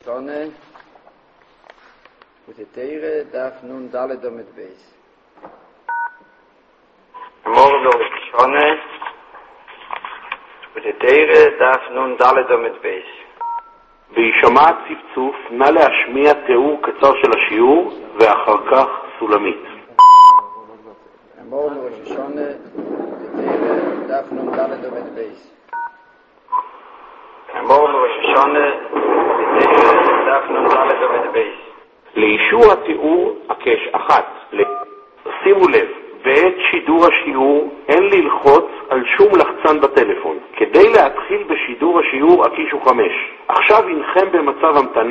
השונה ותתרא דף נון ד' עמוד בייס. אמור בראש השונה ותתרא דף נון ד' עמוד בייס. וישמע צפצוף, נא להשמיע תיאור קצר של השיעור ואחר כך סולמית. אמור בראש השונה ותתרא דף נון ד' עמוד בייס. אמור בראש השונה ותתרא דף נון ד' עמוד בייס. לאישור התיאור הקש אחת. שימו לב, בעת שידור השיעור אין ללחוץ על שום לחצן בטלפון. כדי להתחיל בשידור השיעור הקישו 5. עכשיו אינכם במצב המתנה.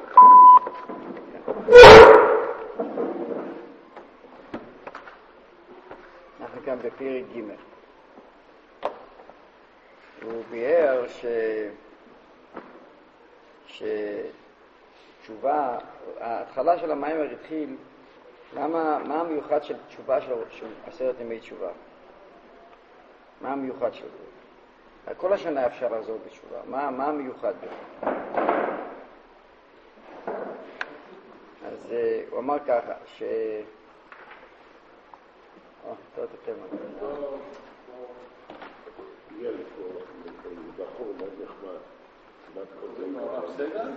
אנחנו כאן בפרק ג'. הוא ביאר תשובה, ההתחלה של המיימר התחיל, מה המיוחד של תשובה של 10 ימי תשובה? מה המיוחד של זה? כל השנה אפשר לעזור בתשובה, מה המיוחד בזה? אז הוא אמר ככה, תודה תמה. הגיע לפה, בחור מאוד נחמד, בת כזה בסדר?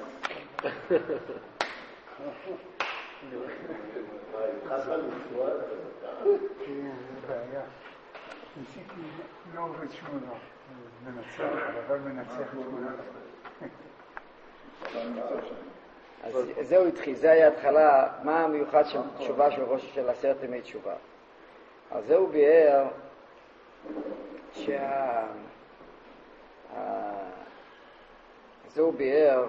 התחלת לצבוע? כן, זה בעיה. ניסיתי לא עובד שום דבר, מנצח, אבל מנצח תמונה. אז זהו התחיל, זה היה התחלה, מה המיוחד של תשובה של ראש של 10 ימי תשובה. אז זהו ביאר זהו ביאר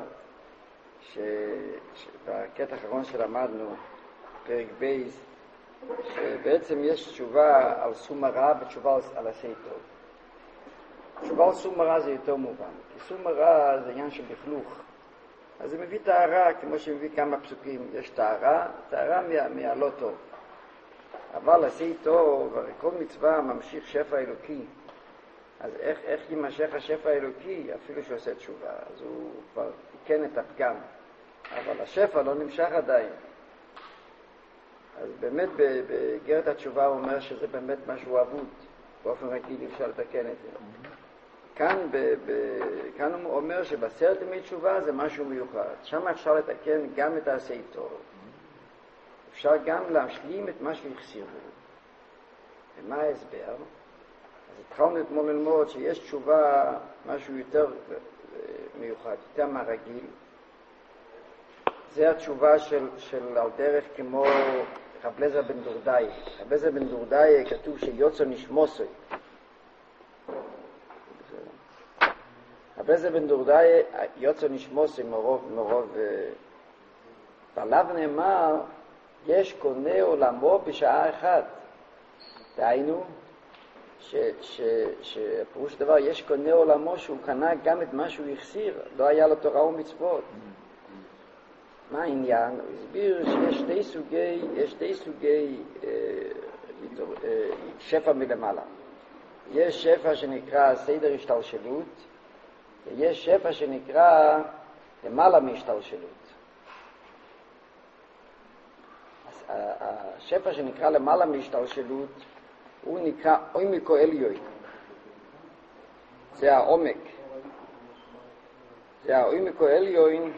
שבקטע האחרון שלמדנו, פרק בייס, שבעצם יש תשובה על סום הרע ותשובה על עשה טוב. תשובה על סום הרע זה יותר מובן, כי סום הרע זה עניין של לכלוך. אז זה מביא טהרה, כמו שמביא כמה פסוקים, יש טהרה מהלא טוב. אבל עשה טוב, הרי כל מצווה ממשיך שפע אלוקי. אז איך יימשך השפע האלוקי אפילו שהוא עושה תשובה? אז הוא כבר תיקן את הפגם. אבל השפע לא נמשך עדיין. אז באמת בגרת התשובה הוא אומר שזה באמת משהו אבוד. באופן רגיל אפשר לתקן את זה. כאן הוא אומר שבעשרת ימי תשובה זה משהו מיוחד. שם אפשר לתקן גם את העשה טוב. אפשר גם להשלים את מה שהחסירו. ומה ההסבר? אז התחלנו אתמול ללמוד שיש תשובה משהו יותר מיוחד, יותר מהרגיל. זה התשובה של על דרך כמו רב אליעזר בן דורדאי. רב אליעזר בן דורדאי כתוב שיוצא נשמוסוי. רב אליעזר בן דורדאי יוצא נשמוסוי מרוב ועליו נאמר יש קונה עולמו בשעה אחת. דהיינו שפירוש דבר יש קונה עולמו שהוא קנה גם את מה שהוא החסיר, לא היה לו תורה ומצוות. מה העניין? הוא הסביר שיש שתי סוגי שפע מלמעלה. יש שפע שנקרא סדר השתלשלות, ויש שפע שנקרא למעלה מהשתלשלות. אז השפע שנקרא למעלה מהשתלשלות הוא נקרא עומק עליון. זה העומק. זה העומק העליון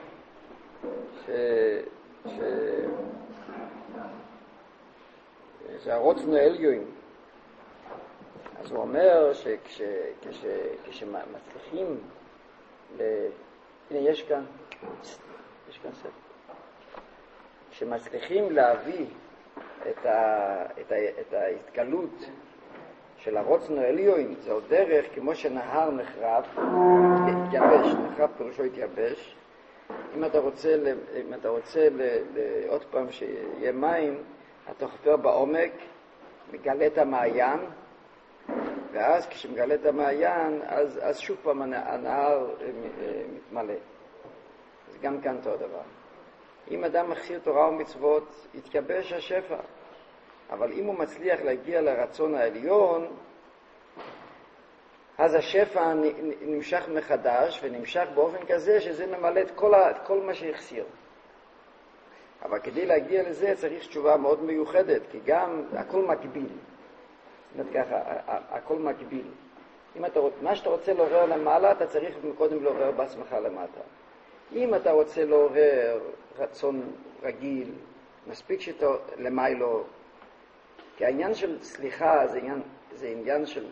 זה הרוצנו עליון. אז הוא אומר שכשמצליחים הנה יש כאן ספר. כשמצליחים להביא את ההתגלות של הרוצנו עליון, זה עוד דרך כמו שנהר נחרב, התייבש, נחרב פירושו התייבש. אם אתה רוצה עוד פעם שיהיה מים, אתה חופר בעומק, מגלה את המעיין, ואז כשמגלה את המעיין, אז שוב פעם הנהר מתמלא. אז גם כאן אותו דבר. אם אדם מחסיר תורה ומצוות, יתייבש השפע. אבל אם הוא מצליח להגיע לרצון העליון, אז השפע נמשך מחדש, ונמשך באופן כזה שזה ממלא את כל מה שהחסיר. אבל כדי להגיע לזה צריך תשובה מאוד מיוחדת, כי גם הכל מקביל. זאת אומרת ככה, הכל מקביל. מה שאתה רוצה לעורר למעלה, אתה צריך קודם לעורר בעצמך למטה. אם אתה רוצה לעורר רצון רגיל, מספיק שאתה למיילו, כי העניין של סליחה זה עניין של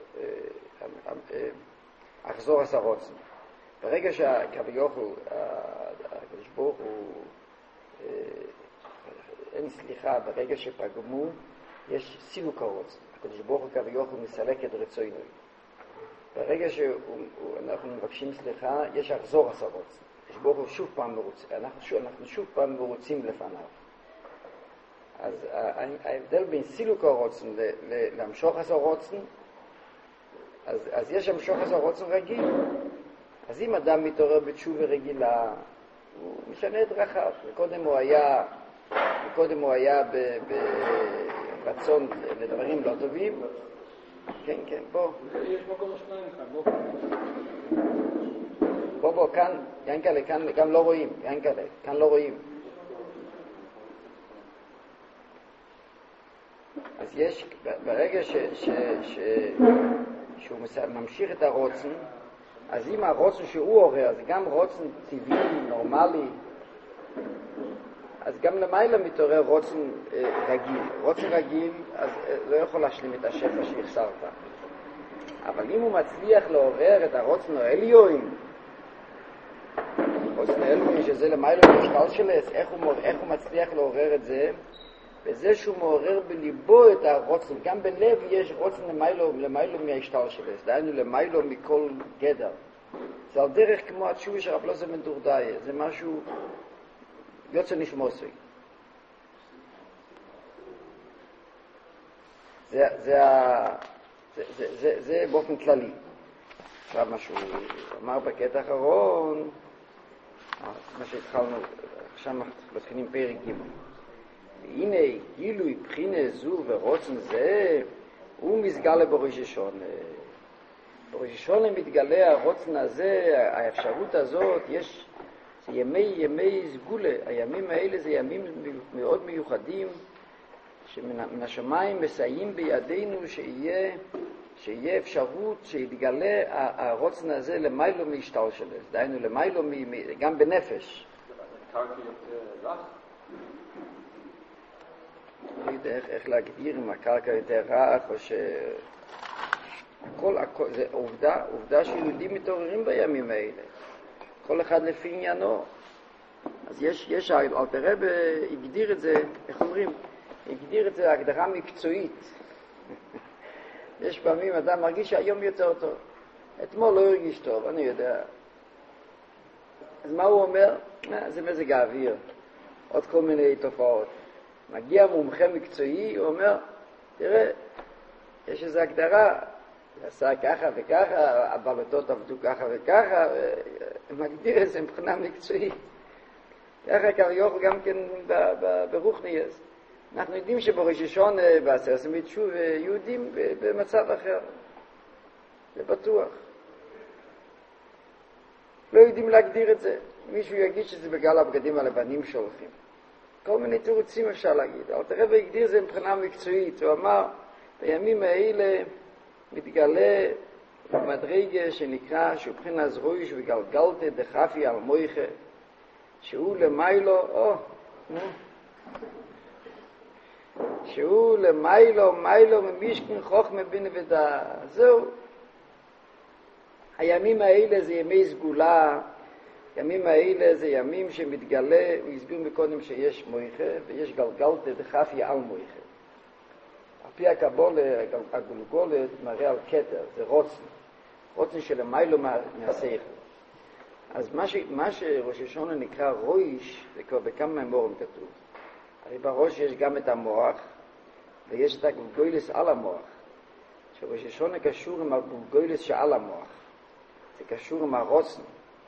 אחזור הסרוצן. ברגע שהכביכול, הקדוש ברוך הוא, אין סליחה, ברגע שפגמו, יש סילוק הרוצן. הקדוש ברוך הוא כביכול מסלק את רצונו. ברגע שאנחנו מבקשים סליחה, יש אחזור הסרוצן. הקדוש ברוך הוא שוב פעם מרוצה. אנחנו שוב פעם מרוצים לפניו. אז ההבדל בין סילוק הרוצן למשוך הסרוצן, אז יש המשוך הסרוצן רגיל. אז אם אדם מתעורר בתשובה רגילה, הוא משנה את דרכיו. קודם הוא היה ברצון לדברים לא טובים. כן, בוא. יש מקום השניים כאן, בוא, כאן, ינקלה, כאן לא רואים. ינקלה, כאן לא רואים. אז יש, ברגע שהוא ממשיך את הרוצן, אז אם הרוצן שהוא עורר, זה גם רוצן טבעי, נורמלי, אז גם למעלה מתעורר רוצן רגיל. רוצן רגיל, אז לא יכול להשלים את השפע שהחסרת. אבל אם הוא מצליח לעורר את הרוצן העליון, רוצן העליון שזה למעלה משקל שלס, איך הוא מצליח לעורר את זה? בזה שהוא מעורר בליבו את הרוצן. גם בלב יש רוצן למיילו מהשתל שלס, דהיינו למיילו מכל גדר. זה על דרך כמו התשובה של רב אלעזר בן דורדאי, זה משהו יוצא נשמוסי. זה באופן כללי. עכשיו מה שהוא אמר בקטע האחרון, מה שהתחלנו, עכשיו מתחילים פרק ג'. והנה גילוי בחינה זו ורוצן זה הוא מסגלה בראש השונה. בראש השונה מתגלה הרוצן הזה, האפשרות הזאת, יש ימי סגולה. הימים האלה זה ימים מאוד מיוחדים שמן השמיים מסייעים בידינו שיהיה אפשרות שיתגלה הרוצן הזה למיילו מהשתל שלו. דהיינו למיילו גם בנפש. לא יודע איך להגדיר אם הקרקע יותר רך או הכל, זה עובדה שיהודים מתעוררים בימים האלה. כל אחד לפי עניינו. אז יש אלתר רבי הגדיר את זה, איך אומרים? הגדיר את זה הגדרה מקצועית. יש פעמים אדם מרגיש שהיום יותר טוב. אתמול לא הרגיש טוב, אני יודע. אז מה הוא אומר? זה מזג האוויר. עוד כל מיני תופעות. מגיע מומחה מקצועי, הוא אומר, תראה, יש איזו הגדרה, עשה ככה וככה, הבלטות עבדו ככה וככה, ומגדיר את זה מבחינה מקצועית. ככה כביכול גם כן ברוחניאס. אנחנו יודעים שבראש השונה, בעשר סמית שוב, יהודים במצב אחר. זה בטוח. לא יודעים להגדיר את זה. מישהו יגיד שזה בגלל הבגדים הלבנים שהולכים. כל מיני תירוצים אפשר להגיד. אלתר רבי הגדיר זה מבחינה מקצועית. הוא אמר, בימים האלה מתגלה מדרגה שנקרא, שהוא מבחינה זרויש וגלגלת דחפי על מויכה, שהוא למיילו, שהוא למיילו ממשכן חוכמה בינה ודעת. זהו. הימים האלה זה ימי סגולה, ימים האלה זה ימים שמתגלה, הוא הסביר מקודם שיש מויכה ויש גלגלתא דחפי על מויכה. על פי הקבולה, הגולגולת מראה על כתר, זה רוצן שלמיילו מהשכל. אז מה שראש השונה נקרא רויש, זה כבר בכמה ממורים כתוב. הרי בראש יש גם את המוח, ויש את הגולגולת על המוח. שראש השונה קשור עם הגולגולת שעל המוח. זה קשור עם הרוצן.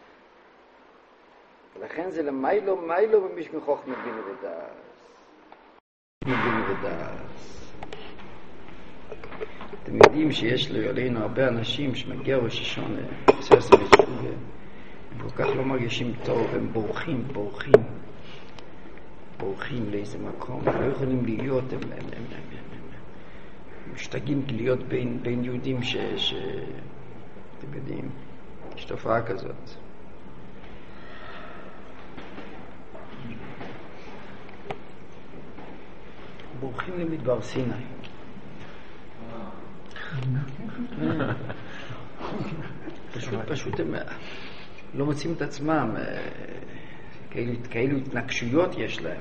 ולכן זה למיילו במשכן חוכמה בינה ודעת. אתם יודעים שיש עלינו הרבה אנשים שמגיע ראש השונה, עושה בתשובה, הם כל כך לא מרגישים טוב, הם בורחים לאיזה מקום, לא יכולים להיות, הם משתגעים להיות בין יהודים אתם יודעים, יש תופעה כזאת. בורחים למדבר סיני. פשוט הם לא מוצאים את עצמם, כאלו התנגשויות יש להם.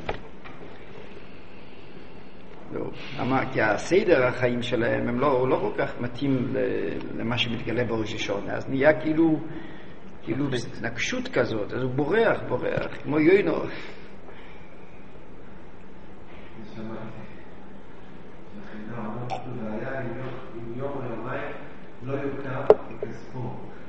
כי הסדר החיים שלהם הם לא כל כך מתאים למה שמתגלה בראש השונה, אז נהיה כאילו התנגשות כזאת, אז הוא בורח כמו יוינו. לא יוקע כספו.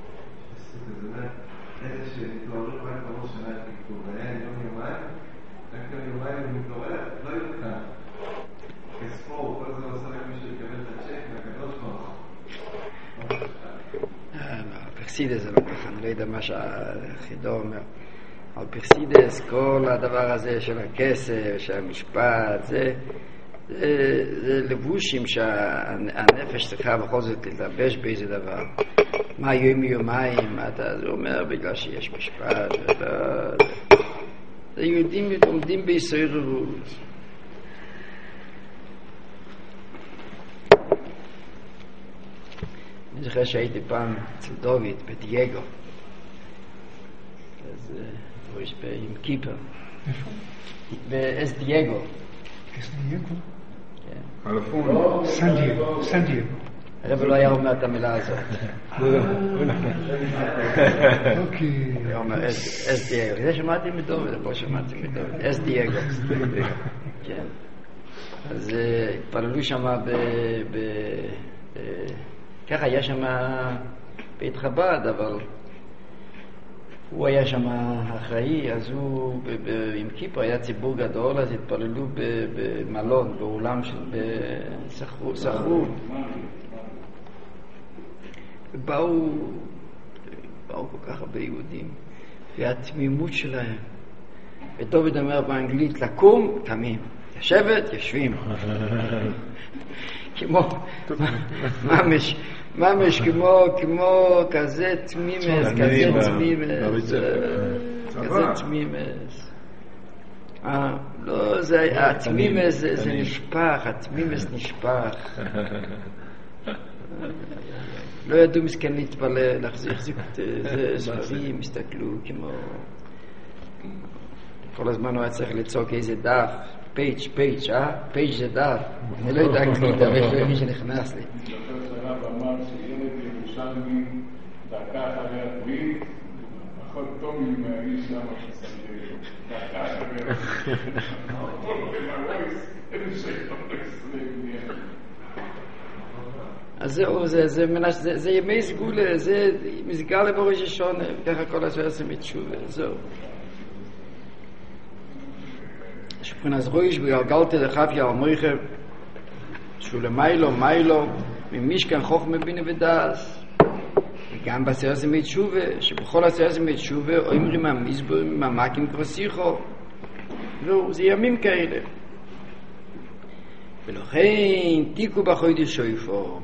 אלה שהתעוררו רק בראש שנה כתוב, היה יומיים, רק יומיים הוא מתעורר, לא יוקע. כספו, כל זה עושה רק מי שיקבל את הצ'ק מהקדוש ברוך הוא. פרסידס זה לא ככה, אני לא יודע מה שהחידו אומר. על פרסידס, כל הדבר הזה של הכסף, של המשפט, זה לבושים שהנפש צריכה בכל זאת להתלבש באיזה דבר. מה יומיים, זה אומר בגלל שיש משפט, זה יהודים עומדים ביסודות. אני זוכר שהייתי פעם אצל דוד בדייגו, אז הוא יש עם קיפר באס דייגו. אס דייגו? אלפון. סן דייגו. הרב לא היה אומר את המילה הזאת. אוקיי. הוא אומר אס דייגו. זה שמעתי מדוד, פה שמעתי מדוד. אס דייגו. כן. אז התפללו שם ככה היה שם בית חב"ד, אבל הוא היה שם אחראי, אז הוא עם כיפה היה ציבור גדול, אז התפללו במלון, באולם שכרו. ובאו כל כך הרבה יהודים, והתמימות שלהם. ודוד אומר באנגלית, לקום, קמים, לשבת, יושבים. כמו ממש כמו כזה תמימס, כזה תמימס. לא, התמימס זה נשפח, התמימס נשפח. לא ידעו מסכן להתפלל, להחזיק ספרים, הסתכלו כמו... כל הזמן הוא היה צריך לצעוק איזה דף. פייג', פייג' זה דף. אני לא יודע אנגלית, אבל יש לו מי שנכנס לי. דוקטור סלאב אמר שילד ירושלמי דקה אחרי הברית, אחות תומי מהאיש למה שסנדל. דקה אחרי הברית. אז זהו, זה ימי סגולה, זה מסגר לבראש השונה, ככה כל הסויסה מתשובה, זהו. שפרינס רויש בגלגלתי לחפיה על מויכה שהוא למיילו ממשכן חוכמה בינה ודעס, וגם בסויסה מתשובה, שבכל הסויסה מתשובה אומרים המזבורים ממקים כבסיכו, זה ימים כאלה. ולכן תיקו בחודש שויפו,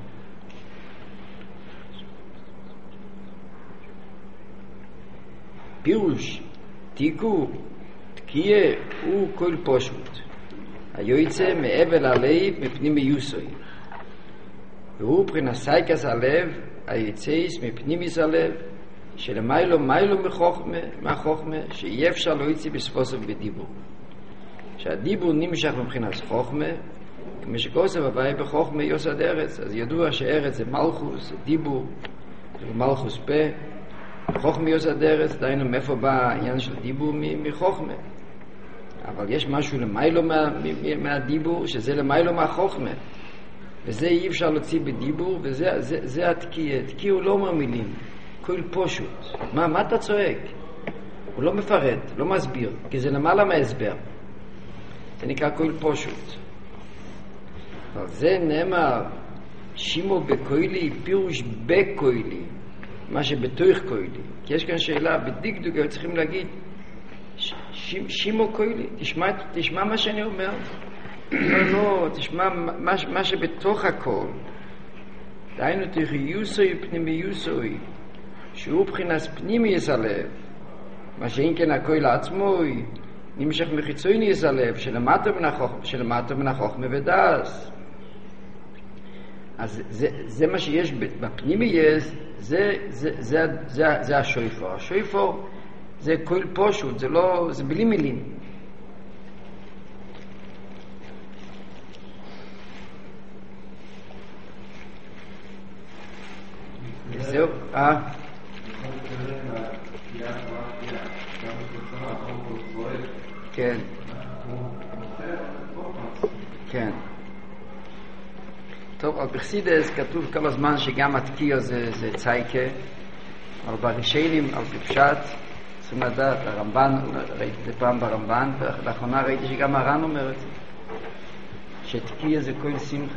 פירוש תיקו תקיע הוא כל פשוט היועצה מעבל הלב מפנים מיוסוי, והוא פרנסאיקס הלב היצאיס מפנימיס הלב שלמיילו מהחוכמה שאי אפשר לא יצא בספוסף בדיבור, שהדיבור נמשך מבחינת חוכמה, כמו שכוסף הוואי בחוכמה יוסד ארץ. אז ידוע שארץ זה מלכוס, זה דיבור, זה מלכוס פה. חוכמה יוסד ארץ, דיינו מאיפה בא העניין של דיבור מחוכמה. אבל יש משהו למיילו מהדיבור, שזה למיילו מהחוכמה. וזה אי אפשר להוציא בדיבור, וזה התקיע. התקיע הוא לא אומר מילים, כל פשוט. מה אתה צועק? הוא לא מפרט, לא מסביר, כי זה למעלה מהסבר. זה נקרא כל פשוט. אבל זה נאמר שימו בקוילי פירוש בקוילי, מה שבתוך קוילי. כי יש כאן שאלה, בדקדוק צריכים להגיד, שימו קוילי, תשמע מה שאני אומר. לא, תשמע מה שבתוך הכל. דהיינו תחיוסוי פנימיוסוי, שהוא בחינת פנימיוס הלב, מה שאין כן הקויל עצמוי, נמשך מחיצוניוס הלב, שלמטה מן החוכמה ודעת. אז זה מה שיש בפנימיוס, זה השויפור. השויפור זה קויל פשוט, זה בלי מילים. זהו, כן. כן. טוב, על בחסידס כתוב כל הזמן שגם התקיע זה צייקה, אבל בראשונים, על בפשט, צריכים לדעת, הרמב"ן, ראיתי את זה פעם ברמב"ן, ולאחרונה ראיתי שגם הר"ן אומר את זה, שתקיע זה כל שמחה.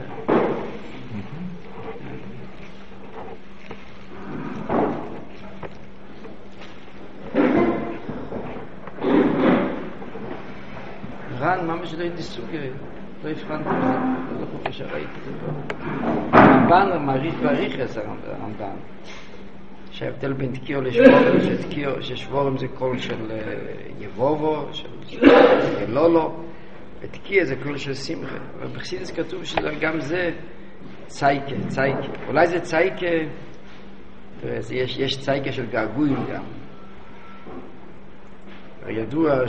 ר"ן, ממש לא ניסוג, לא הבחנתי בזה, לא חושב שראיתי את זה פה. הרמב"ן מעריך בעריכס, הרמב"ן, שההבדל בין תקיעו לשבורם, ששבורם זה קול של יבובו, של אלולו, ותקיע זה קול של שמחה. אבל בחסידס כתוב שגם זה צייקה. אולי זה צייקה, יש צייקה של געגועים גם. ידוע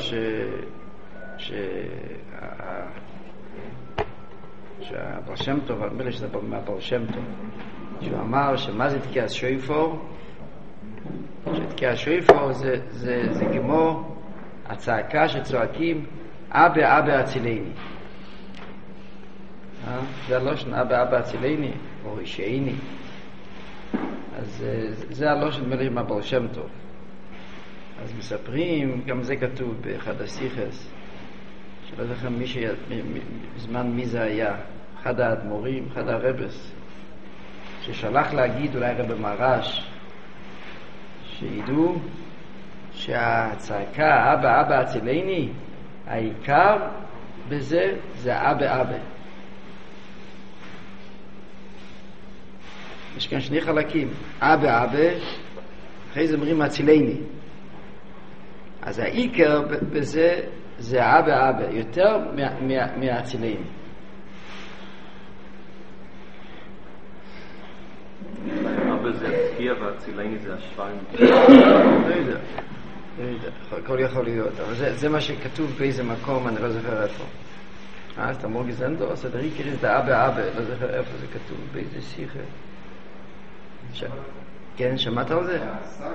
שהבר שם טוב, אני אומר שזה מהבר שם טוב, שהוא אמר שמה זה תקיע שויפור? שתקיע שויפור זה כמו הצעקה שצועקים אבא אבא הצילני. זה הלושן אבא אבא הצילני או רישייני. אז זה הלושן מלא מהבר שם טוב. אז מספרים, גם זה כתוב באחד הסיכס, שלא זוכר בזמן מי זה היה, אחד האדמו"רים, אחד הרבס, ששלח להגיד, אולי רב מרש, שידעו שהצעקה אבא אבא הצילני, העיקר בזה זה אבא אבא. יש כאן שני חלקים, אבא אבא, אחרי זה אומרים הצילני. אז העיקר בזה זה אבא אבא, יותר מהצילני. אבא זה התקיע והצילני זה השפעה. לא יודע, הכל יכול להיות, אבל זה מה שכתוב באיזה מקום, אני לא זוכר איפה. אז אתה מורגי זנדו, סדרי קריס זה אבא אבא, לא זוכר איפה זה כתוב, באיזה שיחה. כן, שמעת על זה?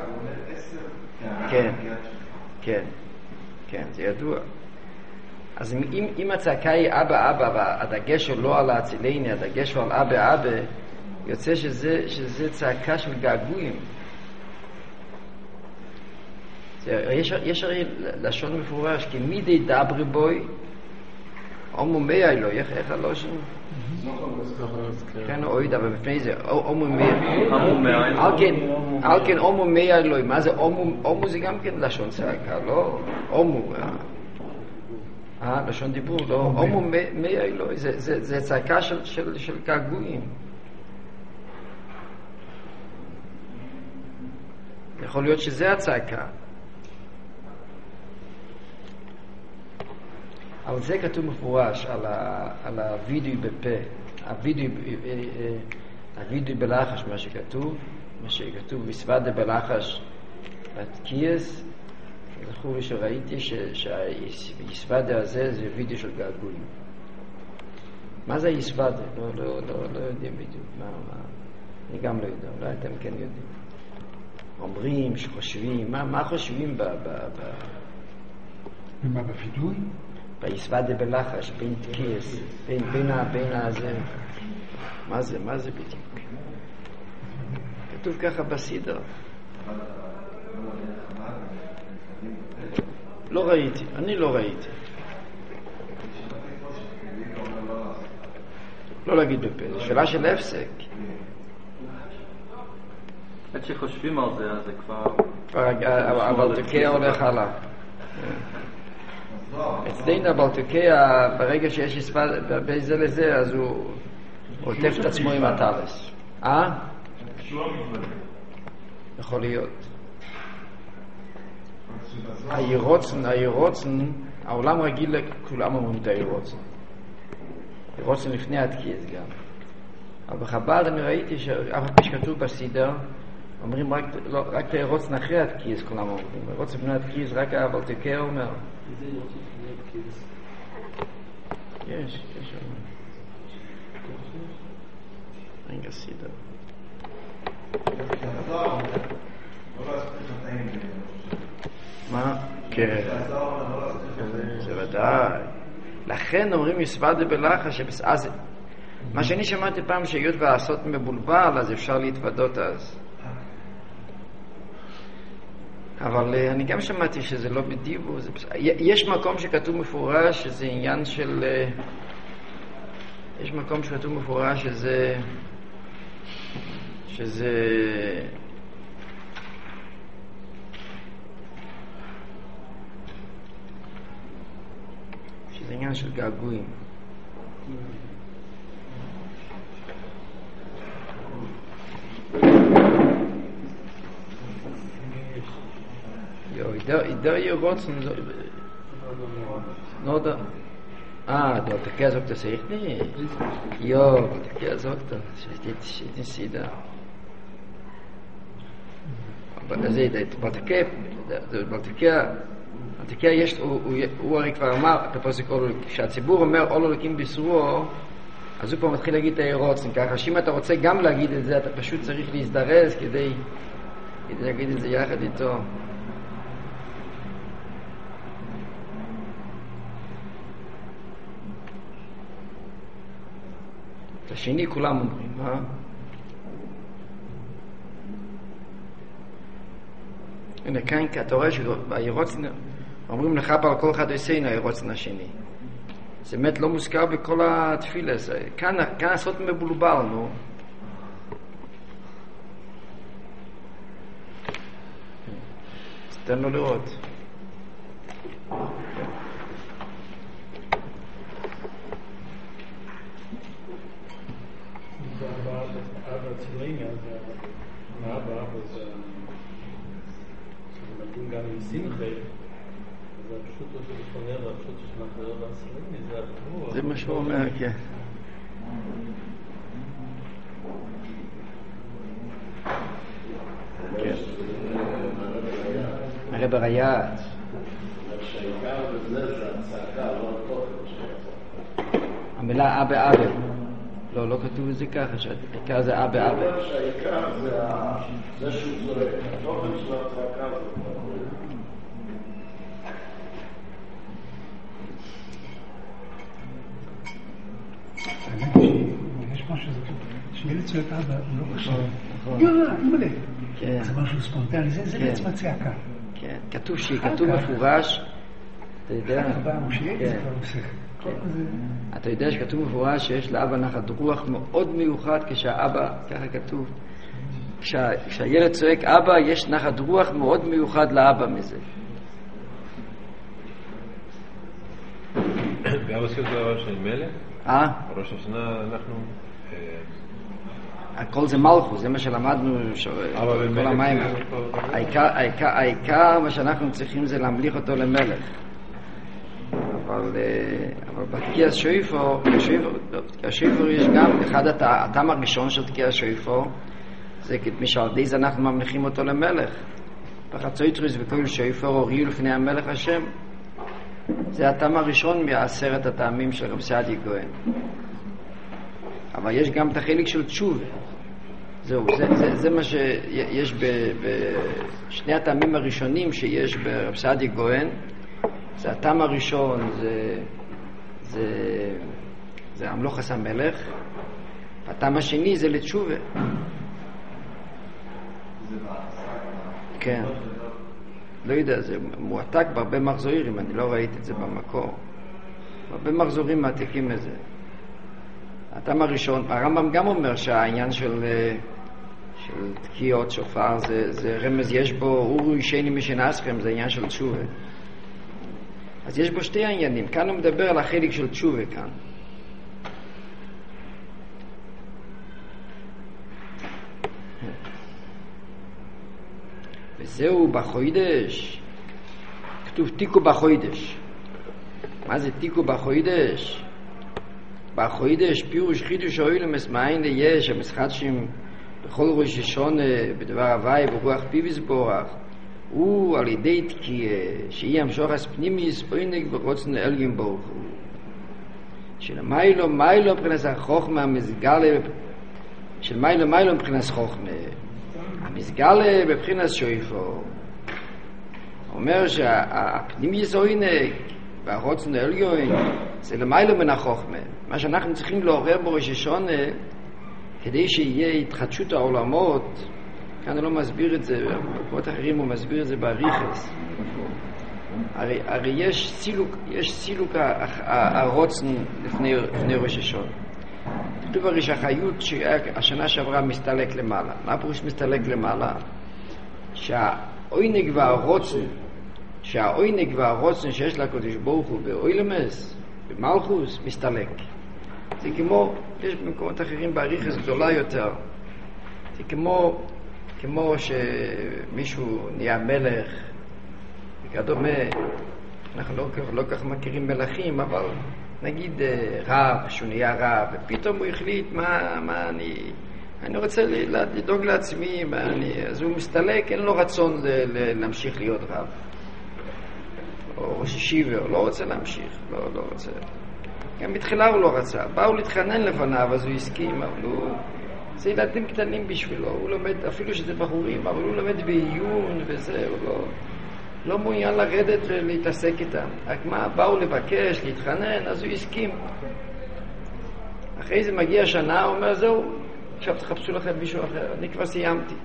כן, זה ידוע. אז אם הצעקה היא אבא אבא והדגש הוא לא על הצילני, הדגש הוא על אבא אבא, יוצא שזה צעקה של געגועים. יש הרי לשון מפורש, כי מידי דברי בוי, אומו מאה אלו, איך הלושן? כן, אויד, אבל בפני זה, אומו מאה. על כן, אומו מאה אלו, מה זה אומו זה גם כן לשון צעקה, לא? אומו, לשון דיבור, לא? אומו מאה אלו, זה צעקה של געגועים. יכול להיות שזה הצעקה. אבל זה כתוב מפורש על הווידוי בפה, הווידוי בלחש, מה שכתוב בסבדה בלחש בתקיעס. זכור לי שראיתי שהיסבדה הזה זה וידוי של געגועים. מה זה היסבדה? לא יודעים בדיוק. אני גם לא יודע, אולי אתם כן יודעים. אומרים שחושבים, מה חושבים ומה בווידוי? ביסבדה בלחש, בין תקיעס, בין הזה. מה זה בדיוק? כתוב ככה בסדר. לא ראיתי, אני לא ראיתי. לא להגיד בפה, זו שאלה של הפסק. עד שחושבים על זה, אז זה כבר... אבל תוקע הולך הלאה. אצלנו אבל תוקע, ברגע שיש הספד בין זה לזה, אז הוא עוטף את עצמו עם הטלס. יכול להיות. הירוצן, העולם רגיל, כולם אומרים את הירוצן. הירוצן לפני התקיעס גם. אבל בחב"ד אני ראיתי שאף פעם שכתוב בסידר, אומרים רק את הירוצן אחרי התקיעס, כולם אומרים. הירוצן לפני התקיעס, רק אבל תוקע אומר. איזה ירוצן לפני התקיעס? יש. רגע סידר. מה? כן. זה ודאי. לכן אומרים מספדה בלחה אז מה שאני שמעתי פעם שהיות והעשות מבולבל אז אפשר להתוודות אז. אבל אני גם שמעתי שזה לא בדיבו. יש מקום שכתוב מפורש שזה עניין של... יש מקום שכתוב מפורש שזה עניין של געגועים. אידר ירוצן לא יודע du Verkehr sagt das echt nicht. Ja, der Verkehr sagt das. Das steht in Sida. Aber das ist der Verkehr יש, הוא הרי כבר אמר, בפוסק כשהציבור אומר אולו לקים בישרו, אז הוא פה מתחיל להגיד את הירוצן, ככה שאם אתה רוצה גם להגיד את זה, אתה פשוט צריך להזדרז כדי להגיד את זה יחד איתו. את השני כולם אומרים, הנה כאן, כי אתה רואה שהירוצן, אומרים לך פה על כל אחד עשינו הירוצן השני. זה באמת לא מוזכר בכל התפילה. כאן לעשות מבולבל, נו. אז תן לו לראות. אבא ציליניה, אבא זה נתון גם עם שמחה, זה פשוט לא שפונר, זה פשוט ששמחרר והציליניה, זה הדבור. זה מה שהוא אומר, כן. הרב הריי"צ. שהעיקר בזה זה הצעקה, לא התוכן. המילה אבא אבא. לא כתוב את זה ככה, שהעיקר זה אבא אבא. שהעיקר זה שהוא זורק, התוכן של הצעקה זה. יש משהו, שילד צועק אבא, הוא לא חושב. אימא'לה. זה משהו ספונטני, זה בעצם הצעקה. כן, כתוב מפורש, אתה יודע. אתה יודע שכתוב מפורש שיש לאבא נחת רוח מאוד מיוחד כשהאבא, ככה כתוב, כשהילד צועק אבא יש נחת רוח מאוד מיוחד לאבא מזה. ואבא עושה את הראש של מלך? ראש השנה אנחנו... הכל זה מלכות, זה מה שלמדנו כל המים. העיקר מה שאנחנו צריכים זה להמליך אותו למלך. אבל בתקיע שויפור יש גם אחד הטעם הראשון של תקיע שויפור זה משעדי זה אנחנו ממליכים אותו למלך. בחצויתריס וכל שויפור הוריעו לפני המלך השם. זה הטעם הראשון מעשרת הטעמים של רב סעדיה כהן. אבל יש גם את החלק של תשובה. זהו, זה מה שיש בשני הטעמים הראשונים שיש ברב סעדיה כהן. זה הטעם הראשון, זה המלוך המלך. הטעם השני זה לתשובה. כן. לא יודע, זה מועתק בהרבה מחזורים, אני לא ראיתי את זה במקור. הרבה מחזורים מעתיקים את זה. הטעם הראשון, הרמב"ם גם אומר שהעניין של תקיעות שופר, זה רמז, יש בו אורו ישני משנעשכם, זה עניין של תשובה. אז יש בו שתי העניינים. כאן הוא מדבר על החלק של תשובה כאן. וזהו בחוידש, כתוב תיקו בחוידש. מה זה תיקו בחוידש? בחוידש פירוש חידוש האוילם מאין ליש, המשחדשים בכל ראש השונה בדבר הוואי ברוח פיביס בורח, הוא על ידי תקיע שהיא המשוחס פנימיס פוינק ורוצן אלגים ברוך הוא, שלמיילו מיילו מבחינת החוכמה המסגלה, של מיילו מבחינת חוכמה המסגלה בבחינת שויפו. אומר שהפנימיס אוינק והרוצן אלגים זה למיילו מן החוכמה. מה שאנחנו צריכים לעורר בראש השונה כדי שיהיה התחדשות העולמות. כאן הוא לא מסביר את זה, במקומות אחרים הוא מסביר את זה באריכס. הרי יש סילוק הרוצן לפני ראש השונה. כתוב הרי שהחיות שהשנה שעברה מסתלק למעלה. מה פירוש מסתלק למעלה? שהעונג והרוצן שיש לקדוש ברוך הוא באוילמס, במלכוס, מסתלק. זה כמו, יש במקומות אחרים באריכס גדולה יותר. זה כמו שמישהו נהיה מלך וכדומה. אנחנו לא כך מכירים מלכים, אבל נגיד רב, שהוא נהיה רב, ופתאום הוא החליט מה אני רוצה לדאוג לעצמי, אז הוא מסתלק, אין לו רצון להמשיך להיות רב. או ראש ישיבה, הוא לא רוצה להמשיך, לא רוצה. גם בתחילה הוא לא רצה, באו להתחנן לפניו, אז הוא הסכים, אבל זה ילדים קטנים בשבילו, הוא לומד, אפילו שזה בחורים, אבל הוא לומד בעיון וזה, הוא לא מעוניין לרדת ולהתעסק איתם. רק מה, באו לבקש, להתחנן, אז הוא הסכים. אחרי זה מגיע שנה, הוא אומר, זהו, עכשיו תחפשו לכם מישהו אחר, אני כבר סיימתי.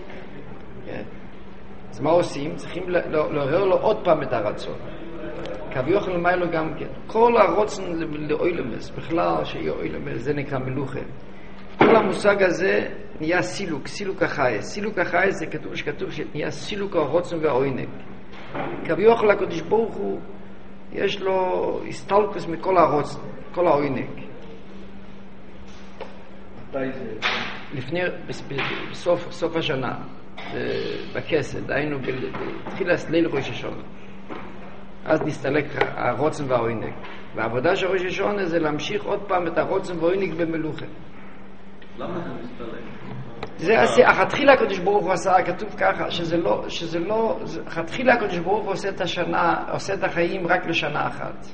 אז מה עושים? צריכים לעורר לו עוד פעם את הרצון. כביכול למיילו גם כן. כל הרוצן לאוילמס, בכלל שיהיה אוילמס, זה נקרא מלוכה. כל המושג הזה נהיה סילוק החייס. סילוק החייס זה שכתוב שנהיה סילוק הרוצן והאוינק. כביכול הקדוש ברוך הוא, יש לו הסתלקוס מכל הרוצן, כל האוינק. מתי זה? לפני, בסוף השנה, בכסד, היינו בתחילה ליל ראש השונה. אז נסתלק הרוצן והאוינק. והעבודה של ראש השונה זה להמשיך עוד פעם את הרוצן והאוינק במלוכה. למה זה מסתלק? זה התחילה הקדוש ברוך הוא עשה, כתוב ככה, שזה לא, התחילה הקדוש ברוך הוא עושה את השנה, עושה את החיים רק לשנה אחת.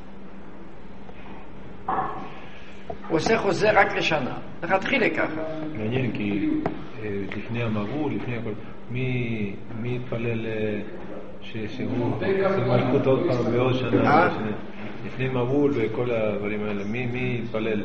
הוא עושה חוזה רק לשנה. התחילה ככה. מעניין, כי לפני המבול, לפני הכל, מי התפלל שהוא מלכות עוד פעם בעוד שנה? לפני מבול וכל הדברים האלה, מי התפלל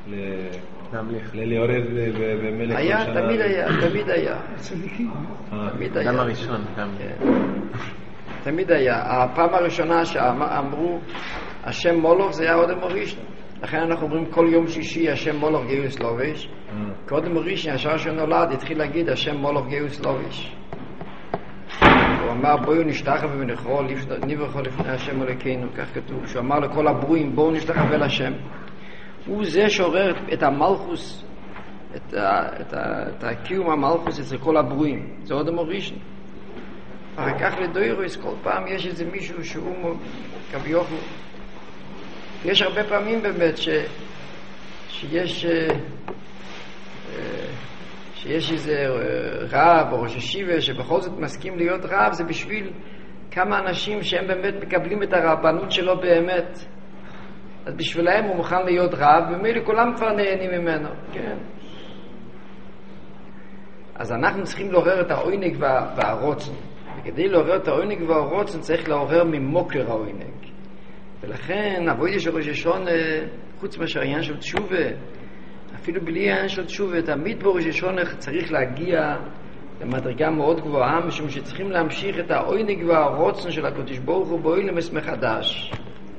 לעורב במלך היה, כל שנה? תמיד היה. גם הראשון, גם. תמיד היה. הפעם הראשונה שאמרו השם מולוך זה היה אודם הראשון. לכן אנחנו אומרים כל יום שישי השם מולוך גיוס לובש. קודם הראשון, השעה שנולד, התחיל להגיד השם מולוך גיוס לובש. הוא אמר בואו נשתחווה ונברכו לפני השם אלוקינו, כך כתוב. שהוא אמר לכל הברואים בואו נשתחווה להשם. הוא זה שעורר את המלכוס, את הקיום המלכוס אצל כל הברואים. זה עוד המורישן. אחר כך לדוירוס, כל פעם יש איזה מישהו שהוא כביכול. יש הרבה פעמים באמת שיש איזה רב או ראש ישיבה שבכל זאת מסכים להיות רב, זה בשביל כמה אנשים שהם באמת מקבלים את הרבנות שלו באמת. אז בשבילהם הוא מוכן להיות רב, ומילא כולם כבר נהנים ממנו. כן. אז אנחנו צריכים לעורר את העונג והרוצן. וכדי לעורר את העונג והרוצן צריך לעורר ממוקר העונג. ולכן עבודה של ראש השונה, חוץ מאשר העניין של תשובה, אפילו בלי העניין של תשובה, תמיד בראש השונה צריך להגיע למדרגה מאוד גבוהה, משום שצריכים להמשיך את העונג והרוצן של הקדוש ברוך הוא באוילמס מחדש.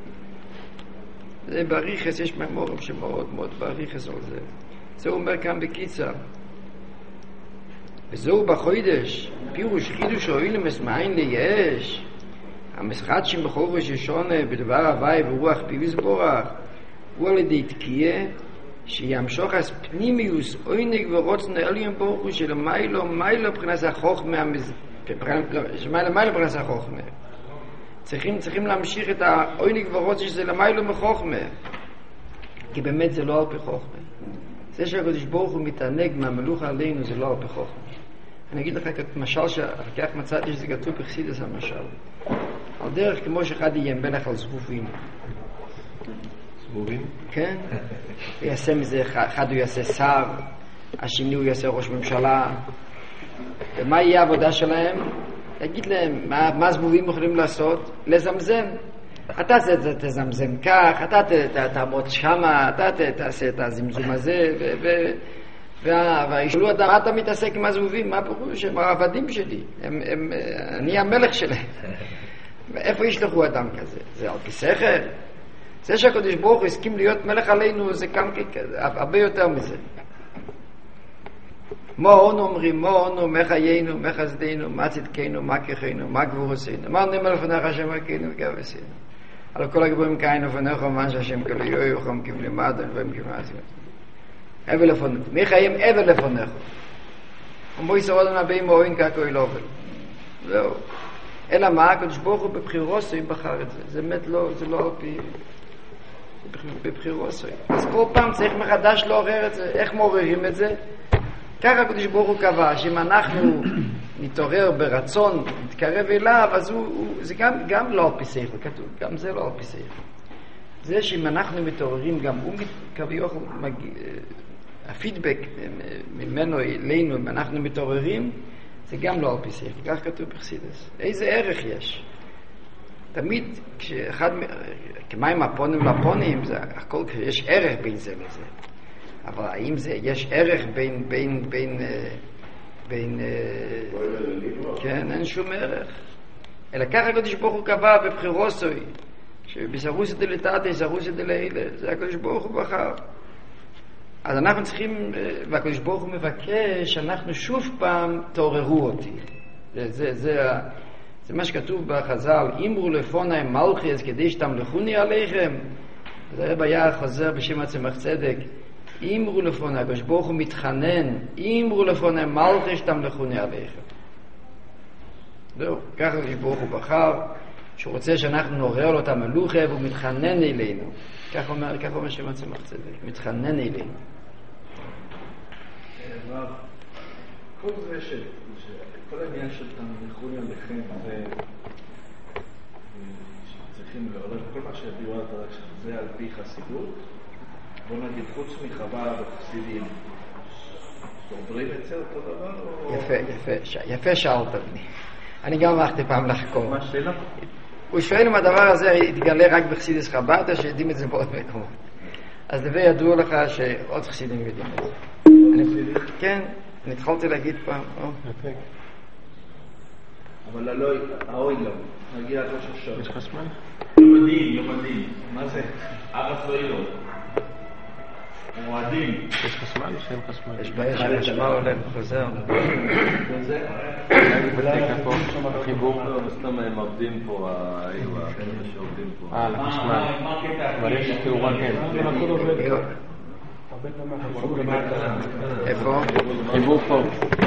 זה באריכס, יש מאמרים שמאוד מאוד באריכס על זה. זה הוא אומר כאן בקיצר. וזהו בחודש, פירוש חידוש אוהלים מאין ליש, המשחדשים בכל ראש השונה בדבר הוואי ורוח פיו יתברך, הוא על ידי תקיעה שימשוך אז פנימיוס עונג ורוצן עליון ברוך הוא שלמיילו מיילו מבחינת החוכמה, מיילו מבחינת החוכמה. צריכים להמשיך את העונג ורוצן שזה למיילו מחוכמה, כי באמת זה לא על פי חוכמה. זה שהקדוש ברוך הוא מתענג מהמלוך עלינו זה לא על פי חוכמה. אני אגיד לך משל שכך מצאתי שזה כתוב בחסידות המשל. על דרך כמו שאחד יהיה מלך על זבובים. זבובים? כן. יעשה מזה, אחד הוא יעשה שר, השני הוא יעשה ראש ממשלה. ומה יהיה העבודה שלהם? להגיד להם, מה זבובים יכולים לעשות? לזמזם. אתה תזמזם כך, אתה תעמוד שמה, אתה תעשה את הזמזום הזה, וישאלו אדם, מה אתה מתעסק עם הזבובים? מה פירוש? הם העבדים שלי, אני המלך שלהם. ואיפה ישלחו אדם כזה? זה על פי שכל? זה שהקדוש ברוך הוא הסכים להיות מלך עלינו, זה גם הרבה יותר מזה. מה אנו אומרים, מה אנו, מה חיינו, מה חסדנו, מה צדקנו, מה כוחנו, מה גבורתנו, מה נאמר לפניך השם אלוקינו וגאוותנו. על כל הגבורים קין לפניך ומן שהשם כלו יוחם כבלימד והם כמעשים. אבל לפניך, מי חיים אבל לפניך. ומבוא ישרוד נבאים מאוין כהכוי לובל. זהו. אלא מה? הקדוש ברוך הוא בבחירוסו בחר את זה. זה באמת לא, זה לא על פי בבחירוסו. אז כל פעם צריך מחדש לעורר את זה. איך מעוררים את זה? ככה הקדוש ברוך הוא קבע, שאם אנחנו נתעורר ברצון, נתקרב אליו, אז זה גם לא על פי שכל, כתוב, גם זה לא על פי שכל. זה שאם אנחנו מתעוררים, גם הוא כביכול, הפידבק ממנו אלינו, אם אנחנו מתעוררים, זה גם לא על פי שכל, כך כתוב בחסידות. איזה ערך יש? תמיד כשאחד, כמים הפונים לפונים, הכל, יש ערך בין זה לזה. אבל האם זה, יש ערך בין כן, אין שום ערך. אלא ככה הקדוש ברוך הוא קבע בבחירוסוי, שבסרוסי דלתתי, סרוסי דלילה, זה הקדוש ברוך הוא בחר. אז אנחנו צריכים, והקדוש ברוך הוא מבקש, שאנחנו שוב פעם תעוררו אותי. זה מה שכתוב בחז"ל, אמרו לפוני מלכי, אז כדי שתמלכוני עליכם. זה הרב היה חוזר בשם הצמח צדק, אמרו לפוני, הקדוש ברוך הוא מתחנן, אמרו לפוני מלכי שתמלכוני עליכם. זהו, ככה הקדוש ברוך הוא בחר, שהוא רוצה שאנחנו נעורר לו את המלוכה, והוא מתחנן אלינו. כך אומר שם הצמח צדק, מתחנן אלינו. כל זה כל העניין של תמלכוני עליכם, צריכים לעורר כל מה שדיברת זה על פי חסידות, בוא נגיד, חוץ מחב"ד וחסידים, עוברים את זה אותו דבר? יפה שאלת בני. אני גם הלכתי פעם לחקור. מה השאלה? הוא שואל אם הדבר הזה יתגלה רק בחסידות חב"ד, או שיודעים את זה בעוד מקומות. אז דבר ידוע לך שעוד חסידים יודעים את זה. כן, אני התחלתי להגיד פעם. אבל האוי לא. נגיע עד ראש השור. יש חשמל? יומדים. מה זה? ארץ לא אילו. מועדים. יש חשמל או שאין חשמל? יש בעיה של חשמל עולה וחוזר. וזה? חיבור. סתם הם עובדים פה, החבר'ה שעובדים פה. לחשמל. אבל יש תאורה כן. איפה? חיבור פה.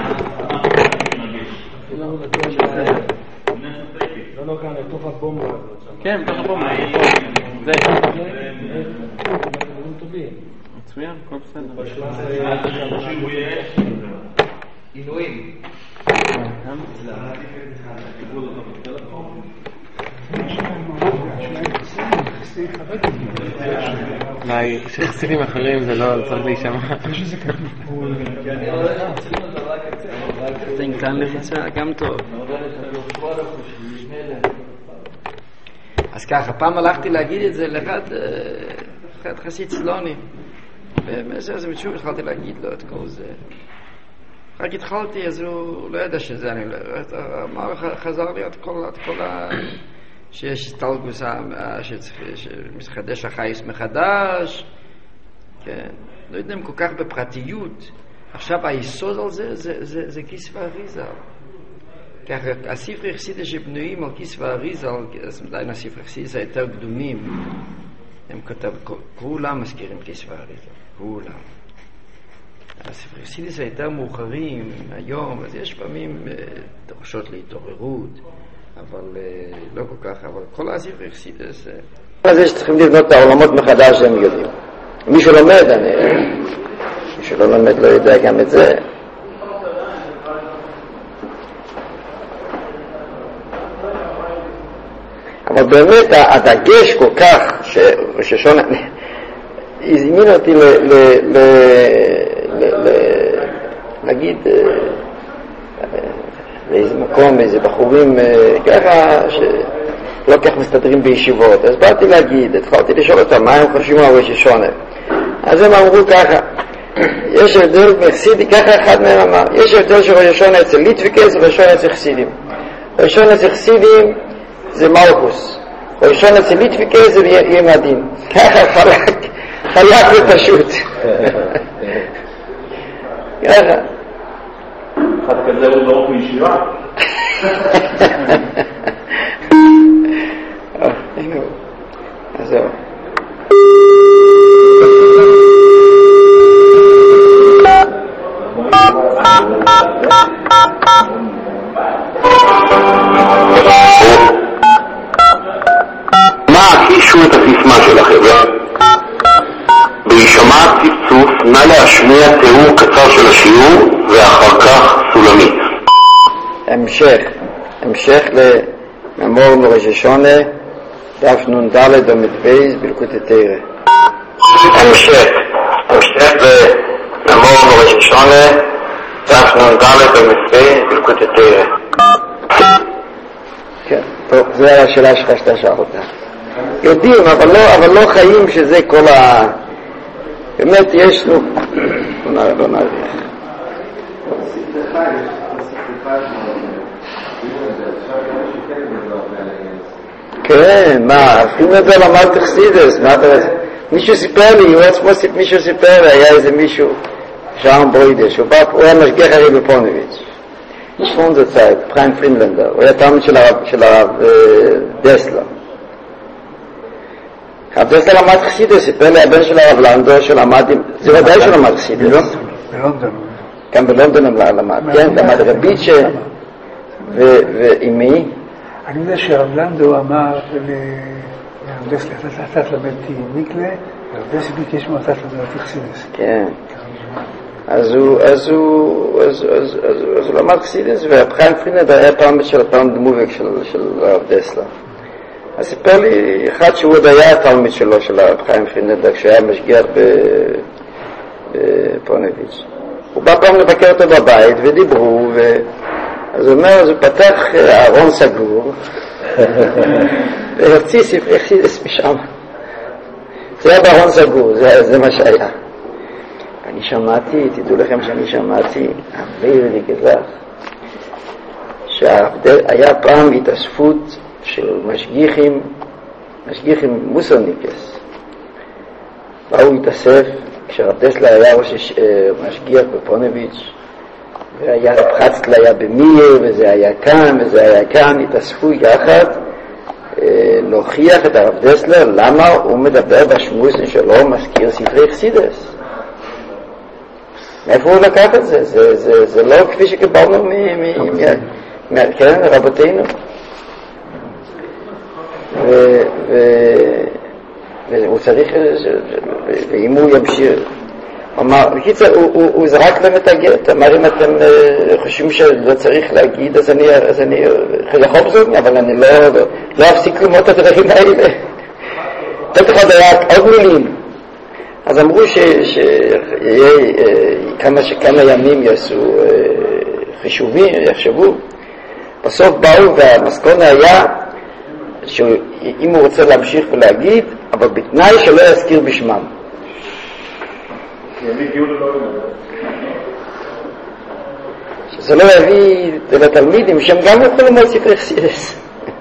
לא כאן, לתוך הבומבה. כן, בתוך הבומבה. זה. מצוין, כל בסדר. עינויים. אולי שחסידים אחרים זה לא צריך להישמע. זה כאן לחיצה גם טוב. אז ככה, פעם הלכתי להגיד את זה לאחד חסיד צלוני, ומאשר זה משום התחלתי להגיד לו את כל זה. רק התחלתי, אז הוא לא ידע שזה, אני לא אמר, חזר לי את כל שיש סטלגוס שמתחדש החייס מחדש, כן, לא יודעים כל כך בפרטיות, עכשיו היסוד על זה כיס ואריזה. ככה הספרי חסידה שבנויים על כיס ואריזה, אז עדיין הספרי חסידה יותר קדומים, הם כתב, כולם מזכירים כיס ואריזה, כולם. הספרי חסידה זה יותר מאוחרים היום, אז יש פעמים דורשות להתעוררות, אבל לא כל כך, אבל כל הספרי חסידה זה... זה שצריכים לבנות את העולמות מחדש, הם יודעים. מישהו לומד, מישהו לא לומד לא יודע גם את זה. אבל באמת הדגש כל כך ששון הזמין אותי נגיד לאיזה מקום, איזה בחורים ככה שלא כך מסתדרים בישיבות, אז באתי להגיד, התחלתי לשאול אותם מה הם חושבים על ראש השונה. אז הם אמרו ככה, יש הבדל מחסידי, ככה אחד מהם אמר, יש הבדל של ראש השונה אצל ליטביקס וראש השונה אצל חסידים. ראש השונה אצל חסידים זה מלכוס, ראש השונה אצל ליטביקס זה יהיה מדין. ככה חלק ופשוט. ככה. אחד כזה הוא לא הוא ישירה. אז זהו. מה הקישו את הסיסמה שלכם? בהישמע צפצוף נא להשמיע תיאור קצר של השיעור ואחר כך סולמית. המשך לממור מראש השונה דף נ"ד עמוד בייס בליקוטי תורה. המשך לממור מראש השונה דף נ"ד עמוד בייס בליקוטי תורה. כן, טוב, זו היה השאלה שלך שאתה שאל אותה. יודעים, אבל לא חיים שזה כל ה... באמת יש לו... לא נעריך. כן, מה, אפילו את זה למד תחסידס, מישהו סיפר לי, הוא עצמו מישהו סיפר לי, היה איזה מישהו, שעם ברוידש, הוא היה משגיח הרי בפונוביץ'. איש פונזר צייט, פריים פרינלנדר, הוא היה תלמיד של הרב דסלר. הרב דסלר למד חסידס, סיפר לי הבן של הרב לנדו שלמד עם... זה ודאי שלמד חסידס. בלונדון. גם בלונדון למד, כן, למד רביצ'ה ועם מי? אני יודע שהרב לנדו אמר לרב דסלר, אתה תלמד ניקלה, הרב דסלר ביקש מה אתה תלמד חסידס. כן. אז הוא למד חסידס, והפריים פרינלנדר היה פעם דמובק של הרב דסלר. אז סיפר לי אחד שהוא עוד היה התלמיד שלו, של הרב חיים פרינלנדר, כשהיה משגיח בפונוביץ'. הוא בא פעם לבקר אותו בבית ודיברו, אז הוא אומר, אז הוא פתח ארון סגור והוציא ספרי חסידס משם. זה היה בארון סגור, זה מה שהיה. אני שמעתי, תדעו לכם שאני שמעתי, הרבה וגזח, שהיה פעם התאספות של משגיחים מוסרניקס. באו להתאסף כשרב דסלר היה משגיח בפונוביץ' והיה רב חצקל היה במיר וזה היה כאן וזה היה כאן, התאספו יחד להוכיח את הרב דסלר למה הוא מדבר בשמוסן שלו מזכיר ספרי חסידס. מאיפה הוא לקח את זה? זה לא כפי שקיבלנו מרבותינו. והוא צריך, ואם הוא ימשיך, בקיצר, הוא זרק להם את הגט, אמר אם אתם חושבים שלא צריך להגיד, אז אני יכול בזאת, אבל אני לא אפסיק ללמוד את הדברים האלה. זאת אחד היה עוד מילים. אז אמרו שכמה ימים יעשו חישובים, יחשבו. בסוף באו והמסקנה היה שאם הוא רוצה להמשיך ולהגיד, אבל בתנאי שלא יזכיר בשמם. שזה לא יביא לתלמידים שהם גם יכולים ללמוד ספרי חסידס.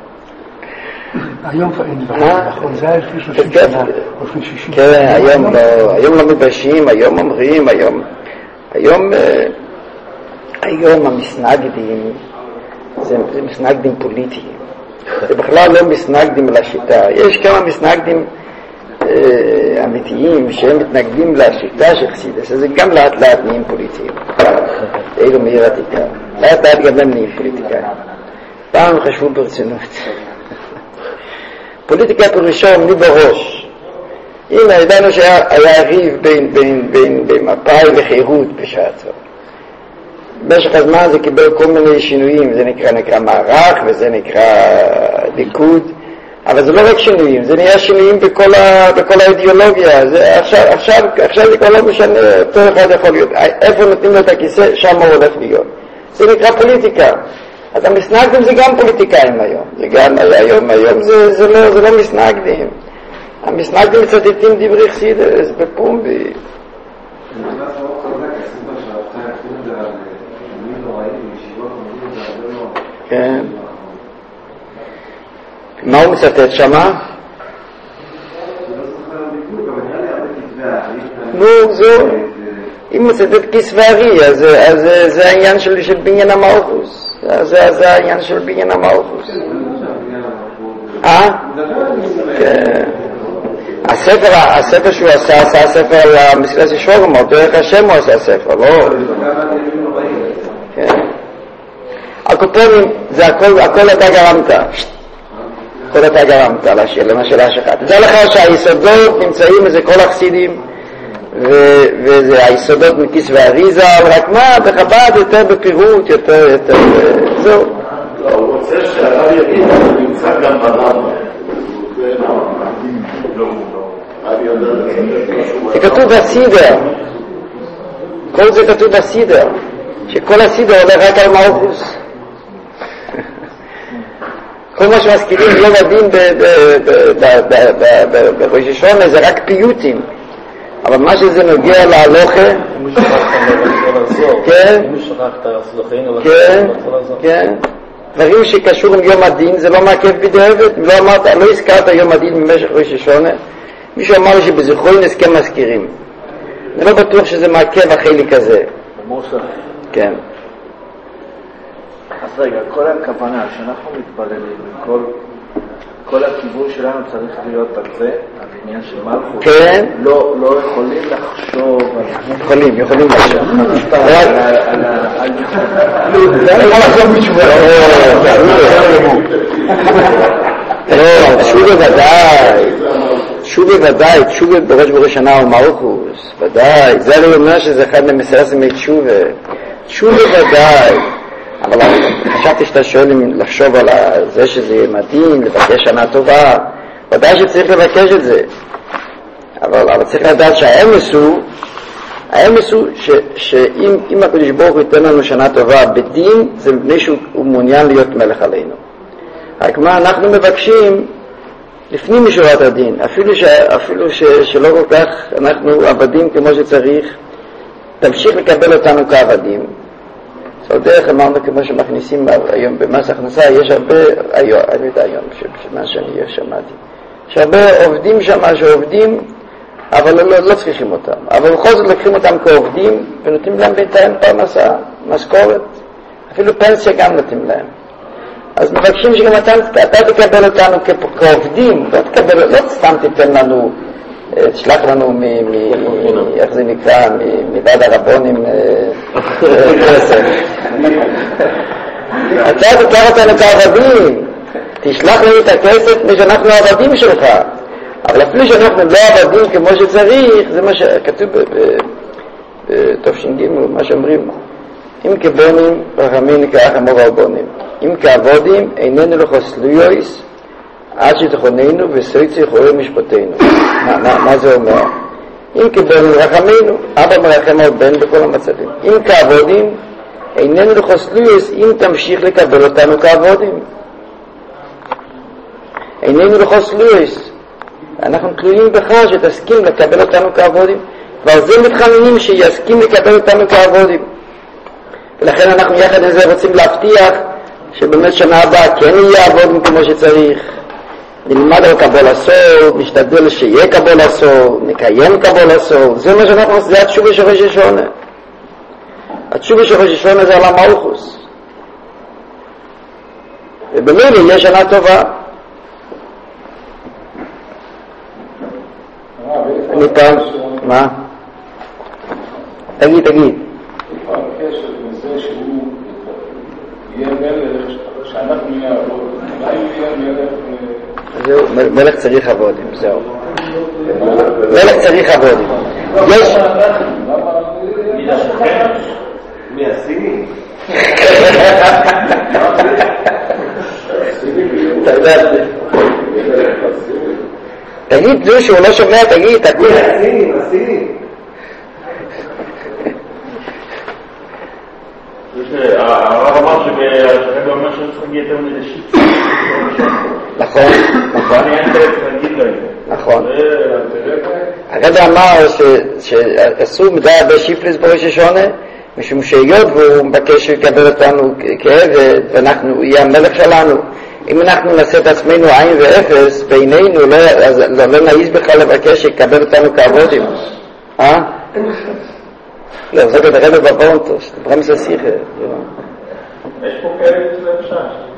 היום נכון, זה היה לפני 30 שנה, לפני 60 שנה. כן, היום לא מבשים, היום אומרים, היום היום המסנגדים זה מסנגדים פוליטיים, זה בכלל לא מסנגדים לשיטה. יש כמה מסנגדים אמיתיים שהם מתנגדים לשיטה של חסידות, אז זה גם לאט לאט נהיים פוליטיים. אלו מאיר עתיקה, לאט לאט גם הם נהיים פוליטיקאים. פעם חשבו ברצינות. פוליטיקה פירושו עומדים בראש. הנה, ידענו שהיה ריב בין מפא"י וחירות בשעתו. במשך הזמן זה קיבל כל מיני שינויים, זה נקרא מערך וזה נקרא ליכוד, אבל זה לא רק שינויים, זה נהיה שינויים בכל האידיאולוגיה. עכשיו זה כבר לא משנה, אותו אחד יכול להיות, איפה נותנים לו את הכיסא, שם הוא הולך להיות. זה נקרא פוליטיקה. אז המסנגדים זה גם פוליטיקאים היום, זה גם היום זה לא מסנגדים. המסנגדים מצטטים דברי חסידות בפומבי. כן. מה הוא מצטט שמה? נו, זו. אם הוא מצטט כסברי, אז זה העניין של בניין המלכוס. זה העניין של בניין המלכוס. הספר שהוא עשה ספר על המסילת שלמה, דרך השם הוא עשה ספר, לא? כן. הקופונים, זה הכל אתה גרמת. הכל אתה גרמת לשאלה שלך. תדע לך שהיסודות נמצאים, זה כל החסידים, וזה היסודות מכיס ואריזה, רק מה, בחב"ד יותר בפירוט, יותר, זהו. לא, הוא רוצה שהרב יגיד, הוא נמצא גם ברב. זה כתוב בסידר, כל זה כתוב בסידר, שכל הסידר הולך רק על מלכוס. כל מה שמזכירים יום הדין בראש השונה זה רק פיוטים, אבל מה שזה נוגע להלוכה, כן, דברים שקשור עם יום הדין זה לא מעכב בדיעבד. לא הזכרת יום הדין במשך ראש השונה, מישהו אמר לי שבזיכרון הסכם מזכירים, אני לא בטוח שזה מעכב החלק הזה. כן. אז רגע, כל הכוונה שאנחנו מתפללים, כל הכיוון שלנו צריך להיות על זה, על עניין של מלכות. כן. לא יכולים לחשוב יכולים לחשוב. תשובה ודאי, תשובה בראש בראשונה הוא מלכוס, ודאי. זה לא אומר שזה אחד למסרסים מתשובה. תשובה ודאי. אבל חשבתי שאתה שואל אם לחשוב על זה שזה יהיה מדהים, לבקש שנה טובה, ודאי שצריך לבקש את זה. אבל צריך לדעת שהאמס הוא שאם הקדוש ברוך הוא ייתן לנו שנה טובה בדין, זה מפני שהוא מעוניין להיות מלך עלינו. רק מה אנחנו מבקשים לפנים משורת הדין, אפילו שלא כל כך אנחנו עבדים כמו שצריך, תמשיך לקבל אותנו כעבדים. דרך אמרנו כמו שמכניסים היום במס הכנסה, יש הרבה, אני יודע היום, מה שאני שמעתי, יש הרבה עובדים שם שעובדים, אבל לא צריכים אותם, אבל בכל זאת לקחים אותם כעובדים ונותנים להם בינתיים פרנסה, משכורת, אפילו פנסיה גם נותנים להם. אז מבקשים שגם אתה תקבל אותנו כעובדים, לא סתם תיתן לנו, תשלח לנו איך זה נקרא, מוועד הרבונים כסף. אתה תקרא אותנו כעבדים, תשלח לנו את הכסף משאנחנו העבדים שלך. אבל אפילו שאנחנו לא עבדים כמו שצריך, זה מה שכתוב בתופש"ג, מה שאומרים, אם כבונים רחמים כאח אמור הרבונים, אם כעבודים איננו לחוסלויוס עד שתכוננו וסויצי חורי משפטנו. מה זה אומר? אם כבונים רחמנו, אבא מרחם על בן בכל המצבים. אם כעבודים איננו לחוסלויוס, אם תמשיך לקבל אותנו כעבודים, איננו לחוסלויוס, אנחנו תלויים בך שתסכים לקבל אותנו כעבודים, ועל זה מתחננים שיסכים לקבל אותנו כעבודים. ולכן אנחנו יחד עם זה רוצים להבטיח שבאמת שנה הבאה כן יהיה עבודים כמו שצריך, נלמד על קבול הסור, נשתדל שיהיה קבול הסור, נקיים קבול הסור, זה מה שאנחנו עושים, זה התשובה של ראש השונה. התשובה של ראש השונה זה על המלכוס. ובמילא יש שנה טובה. אני פעם, מה? תגיד. הקשר לזה שהוא יהיה מלך, שאנחנו נהיה עבוד, אולי הוא יהיה מלך... זהו, מלך צריך עבודים, זהו. מלך צריך עבודים. יש... מי הסיני? תגיד, זו שהוא לא שומע, תגיד, תגיד. הסיני. הרב אמר שהרב אומר שצריך להגיע יותר מדי שיט. נכון. אני אין צריך להגיד להם. נכון. הרב אמר שאסור מדי הרבה שיפלס בראש השונה, משום שהיות והוא מבקש שיקבל אותנו כעבד, ואנחנו, יהיה המלך שלנו. אם אנחנו נעשה את עצמנו עין ואפס, בעינינו לא נעיז בכלל לבקש שיקבל אותנו כעבודים. לא, זה כדי רבי בבונטוס, דברם זה שיחה. יש פה כאלה שזה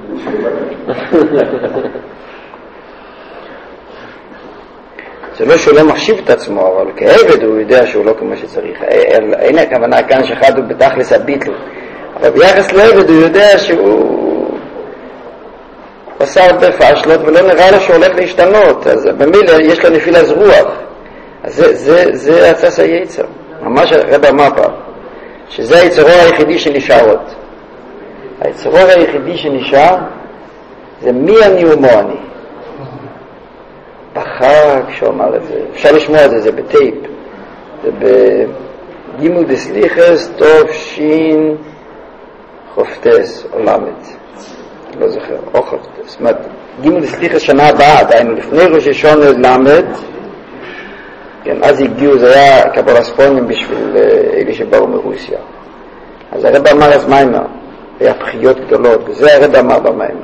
זה לא שהוא לא מחשיב את עצמו, אבל כעבד הוא יודע שהוא לא כמו שצריך. אין הכוונה כאן שאחד הוא בתכלס הביטל. אבל ביחס לעבד הוא יודע שהוא עושה הרבה פשלות ולא נראה לו שהוא הולך להשתנות. אז במילה יש לו נפילת רוח. אז זה הצס היצר. ממש הרב אמר פעם, שזה היצרור היחידי שנשאר עוד. היצרור היחידי שנשאר זה מי אני ומו אני. בחג שאומר את זה, אפשר לשמוע את זה, זה בטייפ, זה בגימול דסליחס טוב שין חופטס או למד, לא זוכר, או חופטס. זאת אומרת, גימול דסליחס שנה הבאה, דיינו לפני ראש השונה למד, כן, אז הגיעו, זה היה קבלספונים בשביל אלה שבאו מרוסיה. אז הרב אמר אז מיימר, היה בחיות גדולות, וזה הרב אמר במיימר,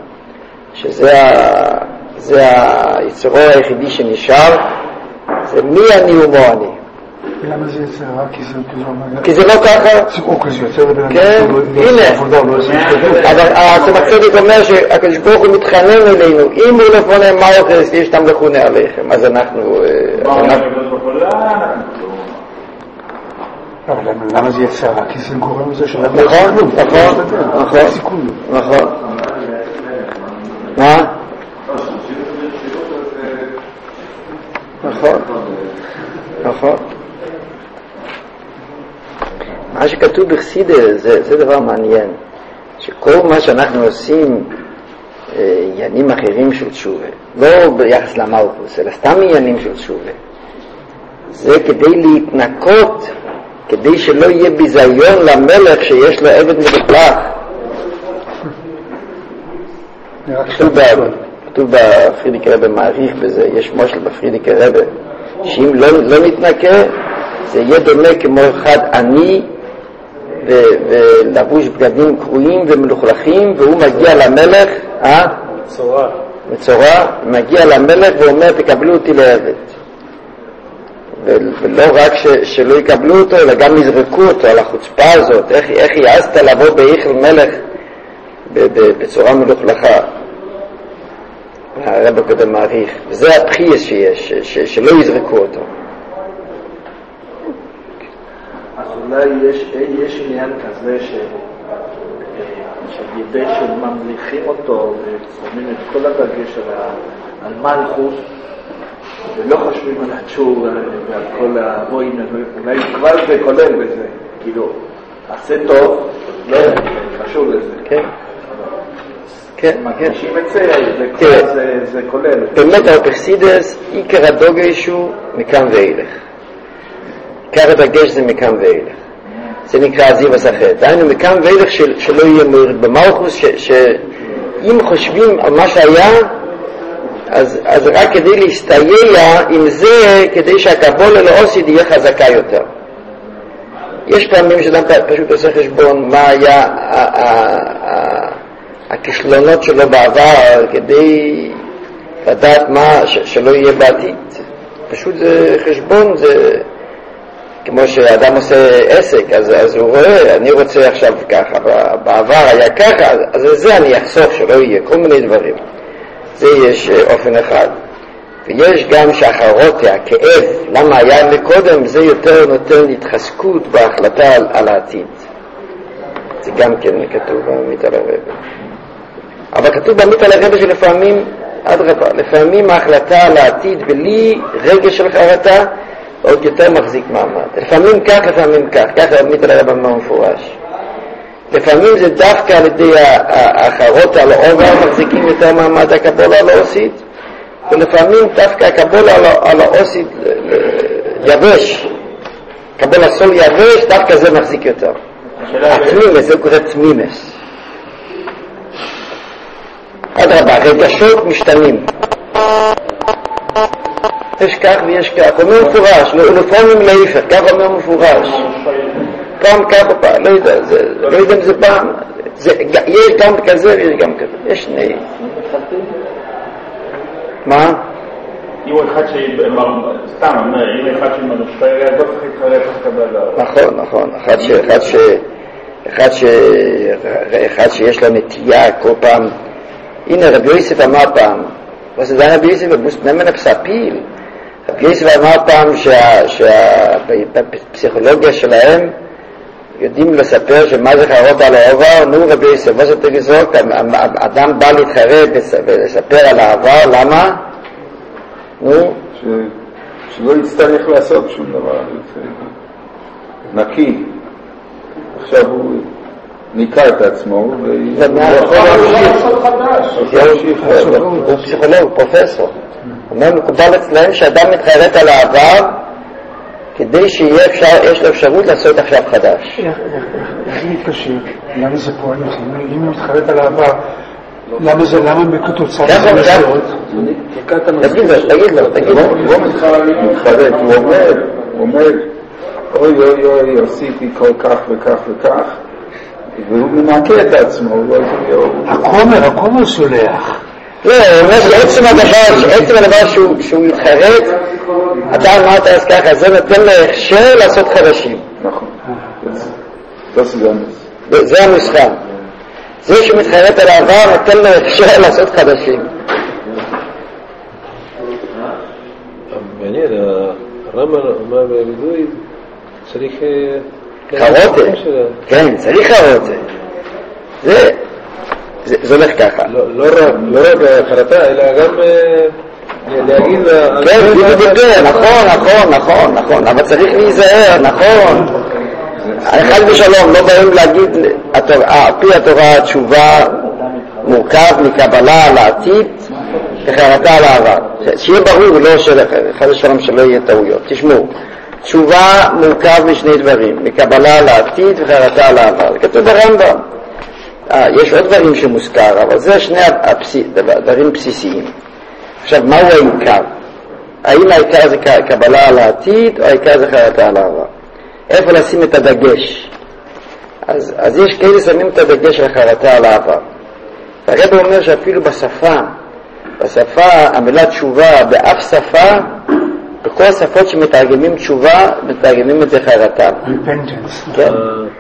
זה היצרור היחידי שנשאר, זה מי אני ומו אני. למה זה יצרה? כי זה לא ככה. סיפוק, זה יוצא לבן כן, הנה. אז הצדיק אומר שהקדוש ברוך הוא מתחנן אלינו, אם הוא לא פונה מלכוס, יש תם לחונה עליכם, אז אנחנו... אבל למה זה יצרה? כי זה גורם לזה של... נכון. מה? נכון. מה שכתוב בחסידות זה דבר מעניין, שכל מה שאנחנו עושים עניינים אחרים של תשובה, לא ביחס למלכוס, אלא סתם עניינים של תשובה, זה כדי להתנקות, כדי שלא יהיה ביזיון למלך שיש לו עבד מלוכלך. כתוב בפרידיקי רבי מעריך בזה, יש מושל בפרידיקי רבי, שאם לא נתנקה, זה יהיה דומה כמו אחד עני ולבוש בגדים קרועים ומלוכלכים, והוא מגיע למלך, מצורע, מגיע למלך ואומר תקבלו אותי לעבד. ולא רק שלא יקבלו אותו, אלא גם יזרקו אותו על החוצפה הזאת, איך יעשת לבוא באיכל מלך בצורה מלוכלכה. הרב הקודם מעריך, וזה הבחייס שיש, שלא יזרקו אותו. אז אולי יש עניין כזה שבידי שממליכים אותו ושמים את כל הדגש על מלכוס ולא חושבים על התשור ועל כל הבוין, אולי כבר זה כולל בזה, כאילו עשה טוב, לא קשור לזה. כן. מרגישים את זה כולל. באמת הפרסידס, עיקר הדוגש הוא מכאן ואילך. עיקר הדגש זה מכאן ואילך. זה נקרא עזיב הסחט. דהיינו מכאן ואילך שלא יהיה מורד במלכוס, שאם חושבים על מה שהיה, אז רק כדי להסתייע עם זה, כדי שהקבולה לאוסיד יהיה חזקה יותר. יש פעמים שאדם פשוט עושה חשבון מה היה הכישלונות שלו בעבר, כדי לדעת מה שלא יהיה בעתיד. פשוט זה חשבון, זה כמו שאדם עושה עסק, אז הוא רואה, אני רוצה עכשיו ככה, בעבר היה ככה, אז זה אני אחסוך שלא יהיה, כל מיני דברים. זה יש אופן אחד. ויש גם שהחרוטה, הכאב, למה היה מקודם, זה יותר נותן התחזקות בהחלטה על העתיד. זה גם כן כתוב במית על הרבה. אבל כתוב במית על הרבה שלפעמים, אדרבה, לפעמים ההחלטה על העתיד בלי רגש של חרטה, עוד יותר מחזיק מעמד. לפעמים כך, לפעמים כך. ככה במית על הרבה מאוד מפורש. לפעמים זה דווקא על ידי החרוטה על העובר מחזיקים יותר מעמד הקבולה על האוסית, ולפעמים דווקא הקבולה על האוסית יבש. קבולה סול יבש, דווקא זה מחזיק יותר. התמימס, זה קורא תמימס. אדרבה, רגשות משתנים. יש כך ויש כך, אומר מפורש, לפעמים להיפך, כך אומר מפורש. פעם ככה, לא יודע אם זה פעם, יש גם כזה ויש גם כזה, יש שני. מה? אם אחד סתם, אם אחד שמנושפר, אז לא צריך להתחרט לקבל. נכון, אחד שיש לו נטייה כל פעם. הנה רבי יוסף אמר פעם, וזה רבי יוסף נמן הפספיל. רבי יוסף אמר פעם שבפסיכולוגיה שלהם יודעים לספר שמה זה חרות על העבר. נו רבי יוסף, מה שאתה לזרוק? אדם בא להתחרט ולספר על העבר, למה? נו? שלא יצטרך לעשות שום דבר, נקי. עכשיו הוא ניקה את עצמו הוא פסיכולוג, הוא פרופסור. אומר מקובל אצלהם שאדם מתחרט על העבר כדי שיש לו אפשרות לעשות עכשיו חדש. איך מתקשר? למה זה פועל? אם הוא מתחרט על העבר, למה כתוצאה מסורת? תגיד לו. הוא לא מתחרט, הוא אומר אוי עשיתי כל כך וכך וכך, והוא מנקה את עצמו. הכומר סולח. לא, הוא אומר שעצם הדבר שהוא מתחרט, אתה אמרת אז ככה, זה נותן לו הכשר לעשות חדשים. נכון, זה הנוסחה. זה שמתחרט על העבר נותן לו הכשר לעשות חדשים. מעניין, הרמב"ם אומר בבידוי צריך חרוטה. כן, צריך חרוטה. זה הולך ככה. לא רק חרטה, אלא גם להגיד... כן, נכון, אבל צריך להיזהר, נכון. אחד בשלום, לא באים להגיד, על פי התורה התשובה מורכב מקבלה לעתיד וחרטה על העבר. שיהיה ברור, ולא אחד בשלום שלא יהיה טעויות. תשמעו, תשובה מורכב משני דברים, מקבלה לעתיד וחרטה על העבר. כתוב ברמב"ם. יש עוד דברים שמוזכר, אבל זה שני דברים בסיסיים. עכשיו, מהו העיקר? האם העיקר זה קבלה על העתיד, או העיקר זה חרטה על העבר? איפה לשים את הדגש? אז יש כאלה שמים את הדגש על חרטה על העבר. הרב אומר שאפילו בשפה, המילה תשובה, באף שפה, בכל השפות שמתרגמים תשובה, מתרגמים את זה חרטה. repentance. כן.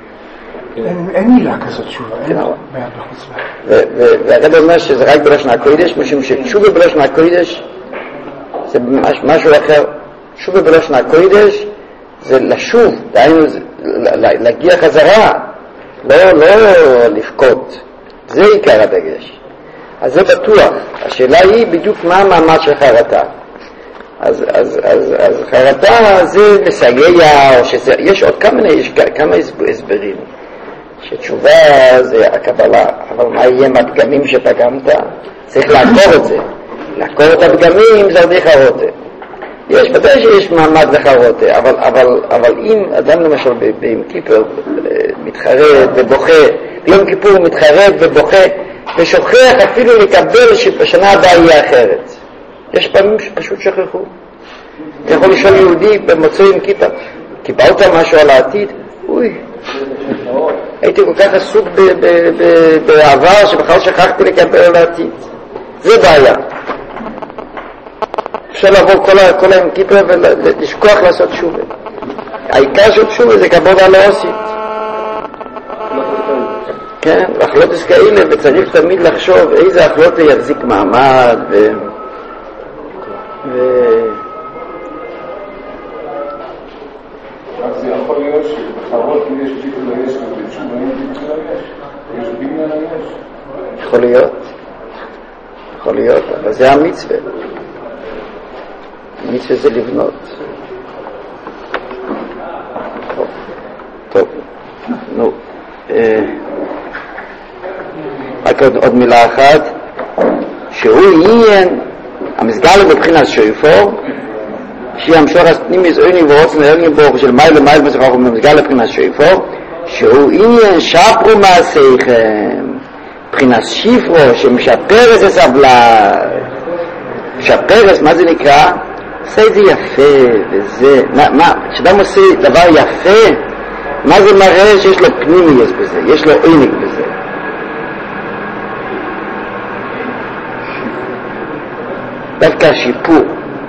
אין מילה כזאת תשובה, אין בחוץ לה. והרב אומר שזה רק בלשון הקודש, משום שתשובה בלשון הקודש זה משהו אחר. תשובה בלשון הקודש זה לשוב, דהיינו להגיע חזרה, לא לפקוד. זה עיקר הדגש. אז זה בטוח. השאלה היא בדיוק מה המעמד של חרטה. אז חרטה זה מסייע, יש עוד כמה הסברים. שתשובה זה הקבלה, אבל מה יהיה מהפגמים שפגמת? צריך לעקור את זה. לעקור את הפגמים זה עוד חרוטה. יש, ודאי שיש מעמד לחרוטה, אבל אם אדם למשל ביום כיפור מתחרט ובוכה, ביום כיפור הוא מתחרט ובוכה ושוכח אפילו לקבל שבשנה הבאה יהיה אחרת. יש פעמים שפשוט שכחו. אתה יכול לשאול יהודי במוצאי יום כיפור, קיבלת משהו על העתיד? אוי, הייתי כל כך עסוק בעבר שבכלל שכחתי לקבל על העתיד. זה בעיה. אפשר לעבור כל היום כיפור ולשכוח לעשות שובה. העיקר של תשובה זה כבוד הלא עושית. כן, החלטות כאלה, וצריך תמיד לחשוב איזה החלטות יחזיק מעמד אז זה יכול להיות שבחרות יש ביטול היש ובתשובה אין ביטול היש? יש בניין היש? יכול להיות, אבל זה המצווה. המצווה זה לבנות. טוב, נו. רק עוד מילה אחת, שהוא עניין, המסגר מבחינת שויפור, שהיא המשור הסנימיס אויני ורוצן להרגים בו של מייל ומייל מסוכח ומסגר לבחינת שויפור, שהוא עניין שפרו מעשיכם, מבחינת שיפרו שמשפרס הסבלה, משפרס, מה זה נקרא? עושה את זה יפה, וזה, כשאדם עושה דבר יפה, מה זה מראה שיש לו פנימיות בזה, יש לו עינק בזה. דווקא השיפור.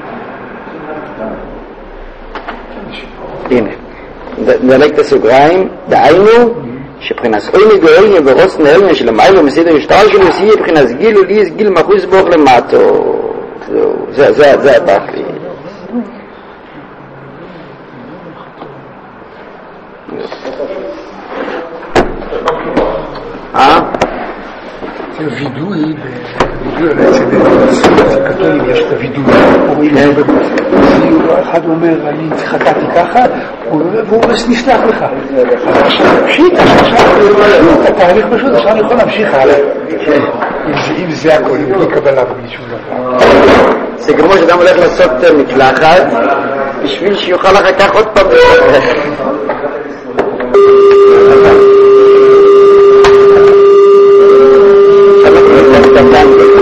הנה, נדלק את הסוגריים, דהיינו, שבחינס עינק ועינק ורוצן העינק של המיילו מסידר השטר שלו, שיהיה בחינס גיל וליס גיל מחוס בוח למטו. זה התכלי. זה וידוי, אצל הקתולים יש את הוידוי, אחד אומר אני חטאתי ככה, והוא נסלח לך. פשיטה, התהליך פשוט, עכשיו אני יכול להמשיך הלאה. אם זה הכל, אם בלי קבלה ובלי שום דבר. זה כמו שאדם הולך לעשות מקלחת, בשביל שיוכל אחר כך עוד פעם. אנחנו נתן